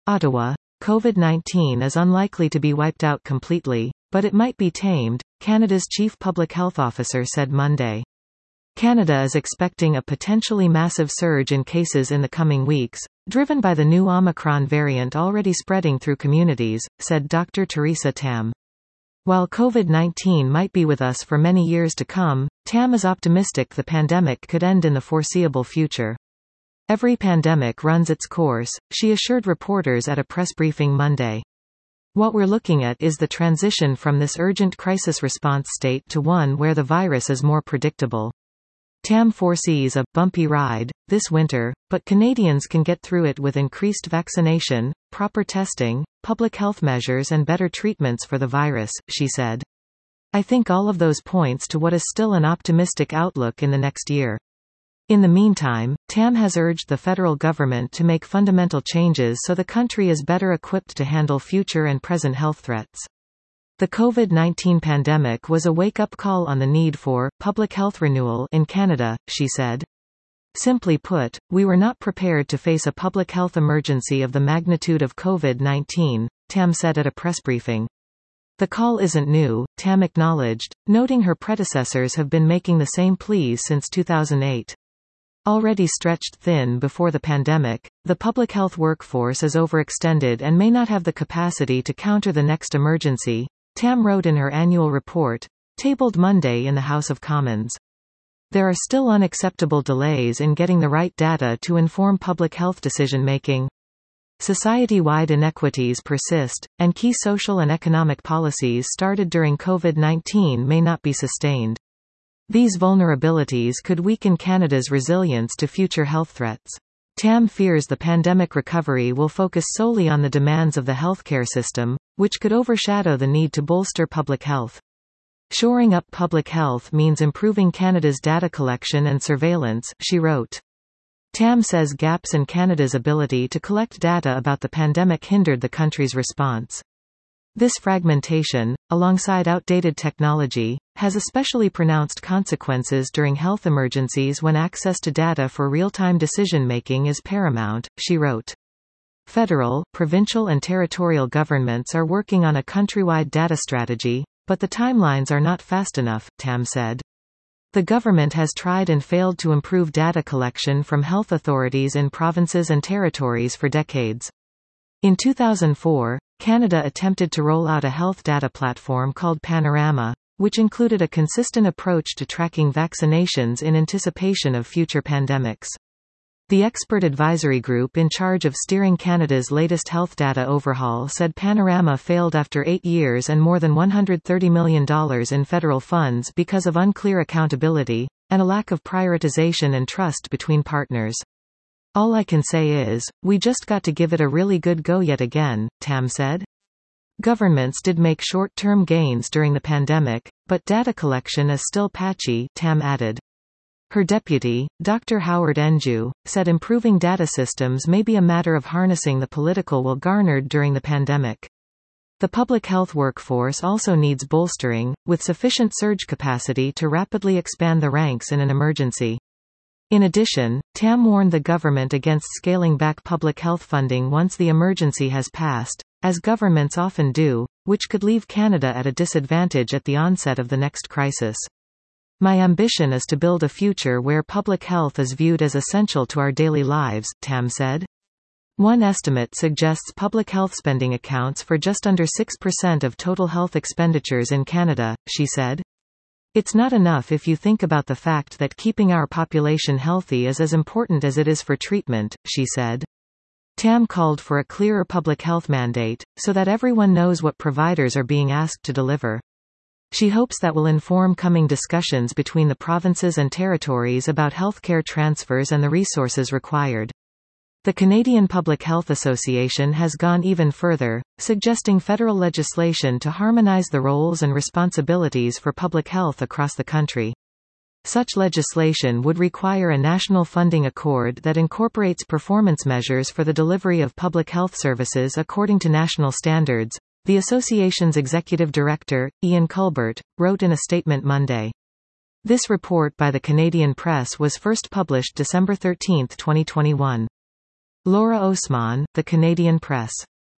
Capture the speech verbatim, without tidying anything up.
Ottawa. COVID nineteen is unlikely to be wiped out completely, but it might be tamed, Canada's chief public health officer said Monday. Canada is expecting a potentially massive surge in cases in the coming weeks, driven by the new Omicron variant already spreading through communities, said Doctor Theresa Tam. While COVID nineteen might be with us for many years to come, Tam is optimistic the pandemic could end in the foreseeable future. Every pandemic runs its course, she assured reporters at a press briefing Monday. What we're looking at is the transition from this urgent crisis response state to one where the virus is more predictable. Tam foresees a bumpy ride this winter, but Canadians can get through it with increased vaccination, proper testing, public health measures and better treatments for the virus, she said. I think all of those points to what is still an optimistic outlook in the next year. In the meantime, Tam has urged the federal government to make fundamental changes so the country is better equipped to handle future and present health threats. The COVID nineteen pandemic was a wake-up call on the need for public health renewal in Canada, she said. Simply put, we were not prepared to face a public health emergency of the magnitude of COVID nineteen, Tam said at a press briefing. The call isn't new, Tam acknowledged, noting her predecessors have been making the same pleas since two thousand eight. Already stretched thin before the pandemic, the public health workforce is overextended and may not have the capacity to counter the next emergency, Tam wrote in her annual report, tabled Monday in the House of Commons. There are still unacceptable delays in getting the right data to inform public health decision-making. Society-wide inequities persist, and key social and economic policies started during COVID nineteen may not be sustained. These vulnerabilities could weaken Canada's resilience to future health threats. Tam fears the pandemic recovery will focus solely on the demands of the healthcare system, which could overshadow the need to bolster public health. Shoring up public health means improving Canada's data collection and surveillance, she wrote. Tam says gaps in Canada's ability to collect data about the pandemic hindered the country's response. This fragmentation, alongside outdated technology, has especially pronounced consequences during health emergencies when access to data for real-time decision-making is paramount, she wrote. Federal, provincial and territorial governments are working on a countrywide data strategy, but the timelines are not fast enough, Tam said. The government has tried and failed to improve data collection from health authorities in provinces and territories for decades. In two thousand four, Canada attempted to roll out a health data platform called Panorama, which included a consistent approach to tracking vaccinations in anticipation of future pandemics. The expert advisory group in charge of steering Canada's latest health data overhaul said Panorama failed after eight years and more than one hundred thirty million dollars in federal funds because of unclear accountability, and a lack of prioritization and trust between partners. All I can say is, we just got to give it a really good go yet again, Tam said. Governments did make short-term gains during the pandemic, but data collection is still patchy, Tam added. Her deputy, Doctor Howard Enju, said improving data systems may be a matter of harnessing the political will garnered during the pandemic. The public health workforce also needs bolstering, with sufficient surge capacity to rapidly expand the ranks in an emergency. In addition, Tam warned the government against scaling back public health funding once the emergency has passed, as governments often do, which could leave Canada at a disadvantage at the onset of the next crisis. My ambition is to build a future where public health is viewed as essential to our daily lives, Tam said. One estimate suggests public health spending accounts for just under six percent of total health expenditures in Canada, she said. It's not enough if you think about the fact that keeping our population healthy is as important as it is for treatment, she said. Tam called for a clearer public health mandate, so that everyone knows what providers are being asked to deliver. She hopes that will inform coming discussions between the provinces and territories about healthcare transfers and the resources required. The Canadian Public Health Association has gone even further, suggesting federal legislation to harmonize the roles and responsibilities for public health across the country. Such legislation would require a national funding accord that incorporates performance measures for the delivery of public health services according to national standards, the association's executive director, Ian Culbert, wrote in a statement Monday. This report by the Canadian Press was first published December thirteenth, twenty twenty-one. Laura Osman, The Canadian Press.